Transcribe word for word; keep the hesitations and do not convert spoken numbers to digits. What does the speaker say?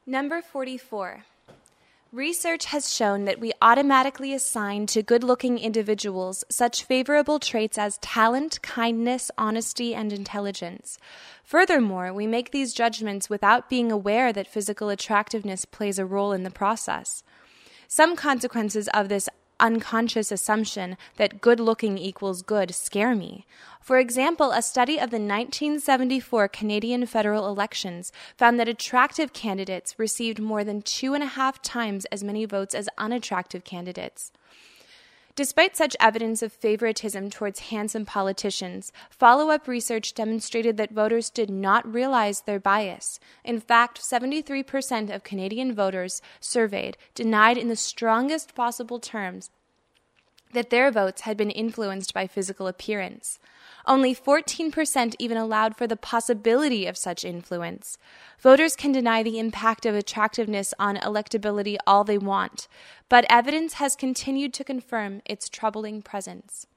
Number forty-four. Research has shown that we automatically assign to good-looking individuals such favorable traits as talent, kindness, honesty, and intelligence. Furthermore, we make these judgments without being aware that physical attractiveness plays a role in the process. Some consequences of this unconscious assumption that good-looking equals good scare me. For example, a study of the nineteen seventy-four Canadian federal elections found that attractive candidates received more than two and a half times as many votes as unattractive candidates. Despite such evidence of favoritism towards handsome politicians, follow-up research demonstrated that voters did not realize their bias. In fact, seventy-three percent of Canadian voters surveyed denied in the strongest possible terms that their votes had been influenced by physical appearance. Only fourteen percent even allowed for the possibility of such influence. Voters can deny the impact of attractiveness on electability all they want, but evidence has continued to confirm its troubling presence.